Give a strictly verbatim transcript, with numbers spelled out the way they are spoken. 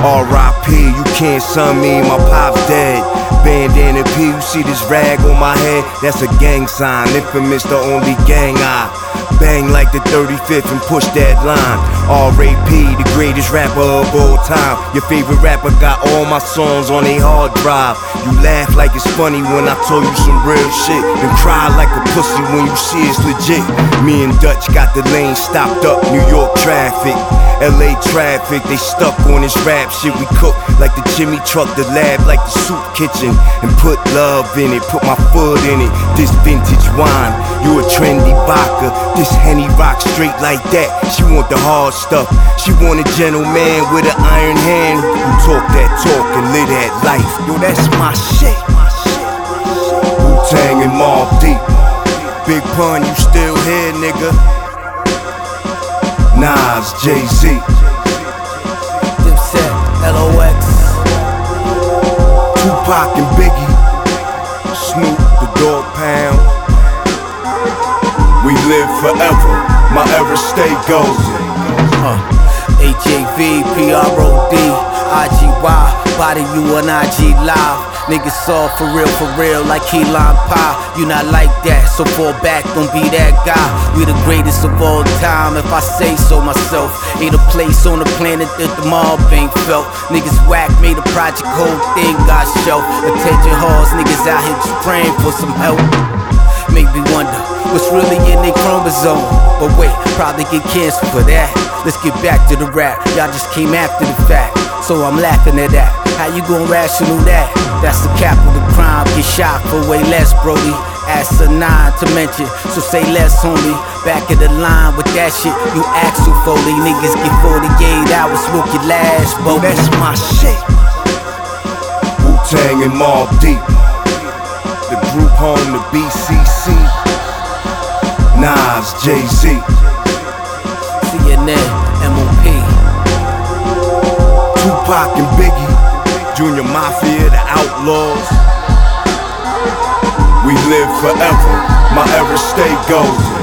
R I P, you can't son me, my pop's dead. Bandana P, you see this rag on my head? That's a gang sign, infamous, the only gang I bang like the thirty-fifth and push that line. R A P, the greatest rapper of all time. Your favorite rapper got all my songs on a hard drive. You laugh like it's funny when I told you some real shit, then cry like a pussy when you see it's legit. Me and Dutch got the lane stopped up, New York traffic, L A traffic, they stuck on this rap shit. We cook like the Jimmy truck, the lab like the soup kitchen, and put love in it, put my foot in it. This vintage wine, you a trendy vodka. This Henny rock straight like that. She want the hard stuff, she want a gentleman with an iron hand who talk that talk and live that life. Yo, that's my shit. Wu-Tang and Mobb Deep. Big Pun, you still here, nigga? Nas, Jay-Z, Dipset, L O X, Tupac and Biggie, Snoop, the Dog Pound. We live forever, my era stay golden. uh, H A V, P R O D, I G Y, body you on I G Live. Niggas soft for real, for real, like key lime pie. You not like that, so fall back, don't be that guy. We the greatest of all time, if I say so myself. Ain't a place on the planet that the mob ain't felt. Niggas whack, made a project, whole thing got shelved. Attention halls, niggas out here just praying for some help. Make me wonder what's really in their chromosome. But wait, probably get cancer for that. Let's get back to the rap, y'all just came after the fact, so I'm laughing at that. How you gon' rational that? That's the capital crime, get shot for way less, Brody. Ask a nine to mention, so say less, homie. Back of the line with that shit, you Axel Foley. Niggas get forty-eight hours, smoke your last, bro. That's my shit. Wu-Tang and Mobb Deep, the group home to B C C. Nas, Jay-Z, C N N, M O P, Tupac and Biggie, Junior Mafia, the Outlaws. We live forever, my era stay golden.